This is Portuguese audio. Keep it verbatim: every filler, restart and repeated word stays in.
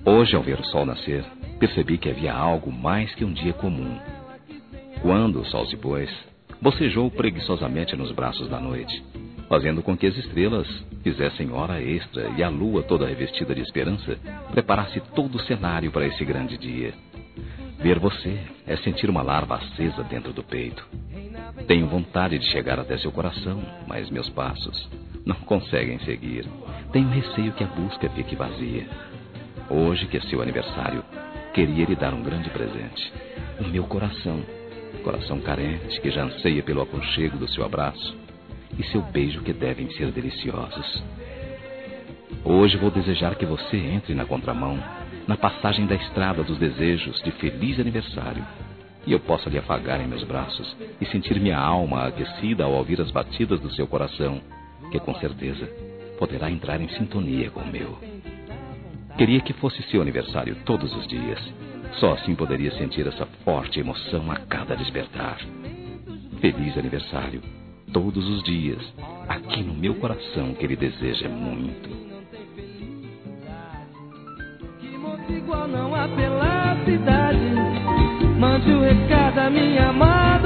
Hoje, ao ver o sol nascer, percebi que havia algo mais que um dia comum. Quando o sol se pôs, bocejou preguiçosamente nos braços da noite, fazendo com que as estrelas fizessem hora extra e a lua, toda revestida de esperança, preparasse todo o cenário para esse grande dia. Ver você é sentir uma larva acesa dentro do peito. Tenho vontade de chegar até seu coração, mas meus passos não conseguem seguir. Tenho receio que a busca fique vazia. Hoje, que é seu aniversário, queria lhe dar um grande presente. O meu coração. Coração carente que já anseia pelo aconchego do seu abraço e seu beijo, que devem ser deliciosos. Hoje vou desejar que você entre na contramão, na passagem da estrada dos desejos de feliz aniversário, e eu possa lhe afagar em meus braços e sentir minha alma aquecida ao ouvir as batidas do seu coração, que com certeza poderá entrar em sintonia com o meu. Queria que fosse seu aniversário todos os dias. Só assim poderia sentir essa forte emoção a cada despertar. Feliz aniversário todos os dias, aqui no meu coração, que ele deseja muito. Que moço igual não há pela cidade. Mande o recado à minha amada.